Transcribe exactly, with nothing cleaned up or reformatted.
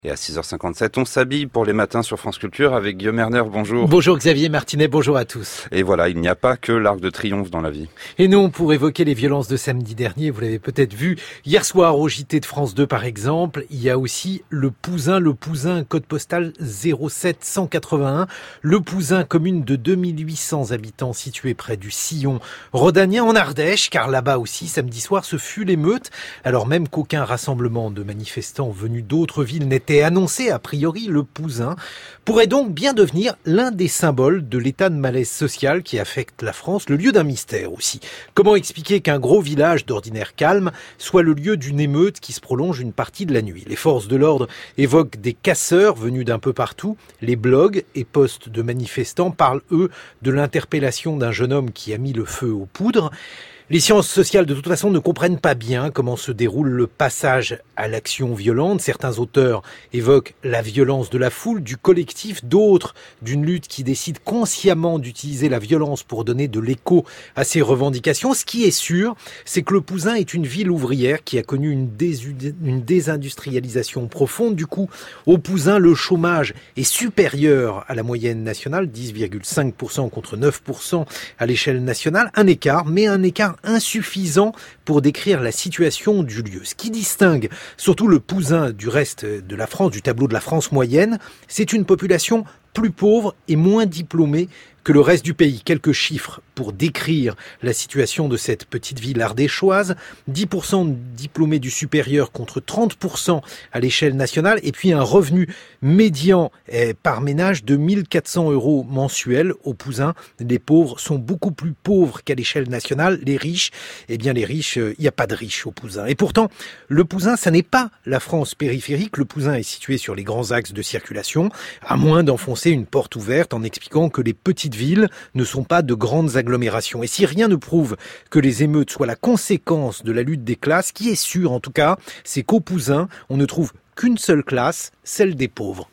Et à six heures cinquante-sept, on s'habille pour les matins sur France Culture avec Guillaume Erner. Bonjour. Bonjour Xavier Martinet, bonjour à tous. Et voilà, il n'y a pas que l'Arc de Triomphe dans la vie. Et non, pour évoquer les violences de samedi dernier, vous l'avez peut-être vu hier soir au J T de France deux par exemple, il y a aussi le Pouzin, le Pouzin, code postal zéro sept cent quatre-vingt-un. Le Pouzin, commune de deux mille huit cents habitants située près du sillon rhodanien en Ardèche, car là-bas aussi, samedi soir, ce fut l'émeute. Alors même qu'aucun rassemblement de manifestants venus d'autres villes n'était annoncé, a priori, le Pouzin pourrait donc bien devenir l'un des symboles de l'état de malaise social qui affecte la France, le lieu d'un mystère aussi. Comment expliquer qu'un gros village d'ordinaire calme soit le lieu d'une émeute qui se prolonge une partie de la nuit? Les forces de l'ordre évoquent des casseurs venus d'un peu partout. Les blogs et posts de manifestants parlent, eux, de l'interpellation d'un jeune homme qui a mis le feu aux poudres. Les sciences sociales, de toute façon, ne comprennent pas bien comment se déroule le passage à l'action violente. Certains auteurs évoquent la violence de la foule, du collectif, d'autres d'une lutte qui décide consciemment d'utiliser la violence pour donner de l'écho à ses revendications. Ce qui est sûr, c'est que le Pouzin est une ville ouvrière qui a connu une, désu- une désindustrialisation profonde. Du coup, au Pouzin, le chômage est supérieur à la moyenne nationale, dix virgule cinq pour cent contre neuf pour cent à l'échelle nationale. Un écart, mais un écart insuffisant pour décrire la situation du lieu. Ce qui distingue surtout le Pouzin du reste de la France, du tableau de la France moyenne, c'est une population plus pauvre et moins diplômée que le reste du pays. Quelques chiffres pour décrire la situation de cette petite ville ardéchoise. dix pour cent de diplômés du supérieur contre trente pour cent à l'échelle nationale. Et puis un revenu médian par ménage de mille quatre cents euros mensuels. Au Pouzin, les pauvres sont beaucoup plus pauvres qu'à l'échelle nationale. Les riches, eh bien les riches, il n'y a pas de riches au Pouzin. Et pourtant, le Pouzin, ça n'est pas la France périphérique. Le Pouzin est situé sur les grands axes de circulation, à moins d'enfoncer une porte ouverte en expliquant que les petites villes ne sont pas de grandes agglomérations. Et si rien ne prouve que les émeutes soient la conséquence de la lutte des classes, ce qui est sûr en tout cas, c'est qu'au Pouzin, on ne trouve qu'une seule classe, celle des pauvres.